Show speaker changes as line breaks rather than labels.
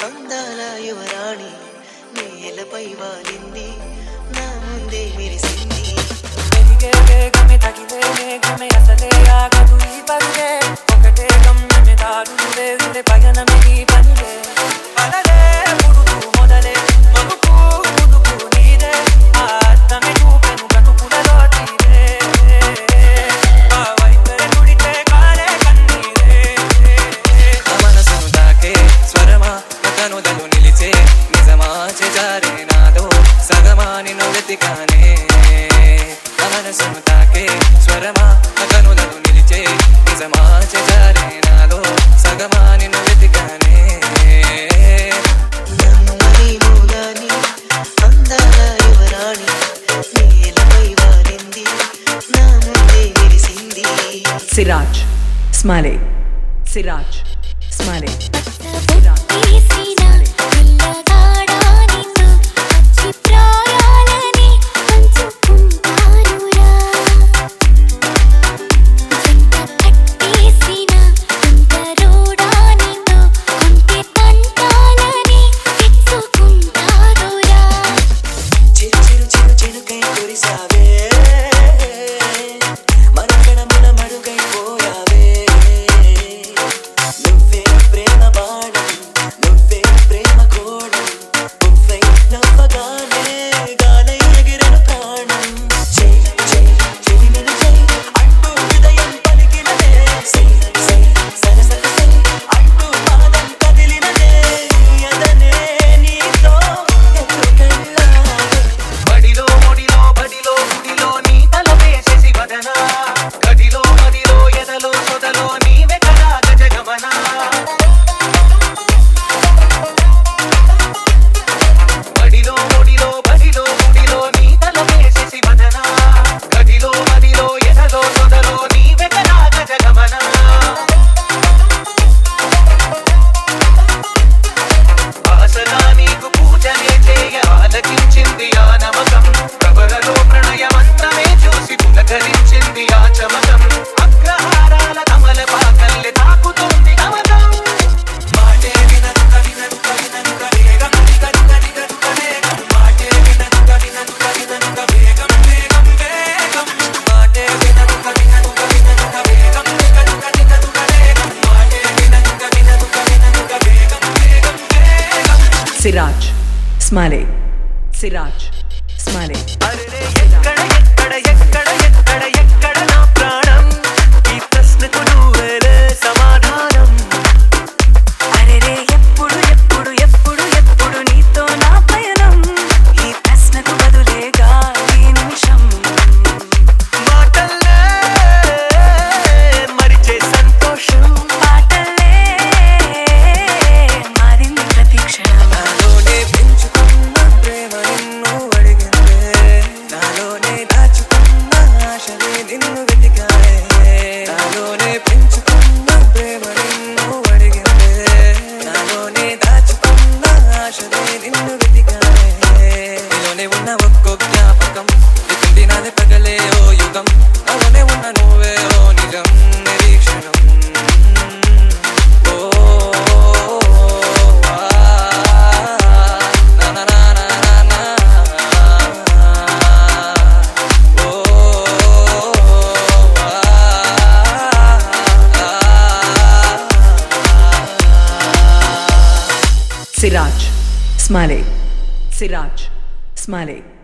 అందాల యువరాణి నేలపై వాలింది నా ముందే మెరిసింది
ఎదిగే వేగమే తగిలే మేఘమే అసలే ఆగదు ఈ పరుగే ఒకటే గమ్యమే దారులు వేరులే పయనమే నీ పనిలే పలలే పుడుతూ మొదలే మగుపు ముదుపు నీదే ఆ అర్థమే చూపెను బ్రతుకులలో తీరే ఆ వైపరే తుడితే కాలే కన్నీరే
ఆ మనసును తాకే స్వరమా కనుదలు నిలిచే నిజమా చేజారే నాదో సగమా నిన్ను వెతికానే ఆ మనసును తాకే స్వరమా కనుదలు నిలిచే నిజమా చేజారే నాదో సగమా నిన్ను వెతికానే
నమ్మలేను గాని అందాల యువరాణి నేలపై వాలింది నా ముందే మెరిసింది
Siraj Smale Siraj Smale
తీసిన పిల్లగాడానితో పచ్చి ప్రాయాలని పంచుకుంటారురా జంట కట్టేసిన కుంటరోడానితో కొంటె తంటాలని తెచ్చుకుంటారురా
చిరు చిరు చిరు చిరుకై కురిసావే మరకడముల మడుగై పోయావే నువ్వే ప్రేమ బాణం నువ్వే ప్రేమ కోణం నువ్వై నవ్వగానే గాలై ఎగిరెను ప్రాణం చెయ్ చెయ్ చెలిమిని చెయ్ అంటూ హృదయం పలికినదే సై సై సరసర సై అంటూ పాదం కదిలినదే ఎదనే నీతో ఎత్తుకెళ్ళాలి
బడిలో మొడిలో బడిలో గుడిలో నీ తల వేసేసి వదనా గదిలో మదిలో ఎదలో సొదలో నీవే కదా గజగమనా బడిలో మొడిలో బడిలో గుడిలో నీ తల వేసేసి వదనా గదిలో మదిలో ఎదలో సొదలో నీవే కదా గజగమనా ఆసనా నీకు పూజనే చేయ ఆలకించింది ఆ నమకం కబరలో ప్రణయ మంత్రమే చూసి పులకరించింది ఆ చమకం అగ్రహారాల కమల పాకల్లె తాకుతోంది గమకం మాటే విననుక విననుక విననుక వేగం దిగనుక దిగనుక వేగం మాటే విననుక విననుక విననుక వేగం వేగం వేగం మాటే విననుక విననుక విననుక వేగం దిగనుక దిగనుక వేగం మాటే విననుక విననుక విననుక వేగం వేగం వేగం
Siraj Smale Siraj Smale
అరెరే ఎక్కడ ఎక్కడ ఎక్కడ ఎక్కడ ఎక్కడ నా ప్రాణం ఈ ప్రశ్నకు నువ్వేలే సమాధానం
అరెరే ఎప్పుడు ఎప్పుడు ఎప్పుడు ఎప్పుడు నీతో నా పయనం ఈ ప్రశ్నకు బదులేగా ఈ నిమిషం
మాటల్లే మరిచే సంతోషం
పాటలే మారింది ప్రతి క్షణం
నాలోనే పెంచుకున్న ప్రేమ నిన్ను అడిగిందే నాలోనే దాచుకున్న ఆశలే నిన్ను వెతికాయే నాలోనే పెంచుకున్న ప్రేమ నిన్ను అడిగిందే నాలోనే దాచుకున్న ఆశలే నిన్ను వెతికాయే నీలోనే ఉన్న ఒక్కో జ్ఞాపకం ఇతుంది నాదే పగలే ఓ యుగం నాలోనే ఉన్న నువ్వే ఓ నిజం నిరీక్షణం ఓ నా నా నా నా నా ఓ
Siraj Smale Siraj Smale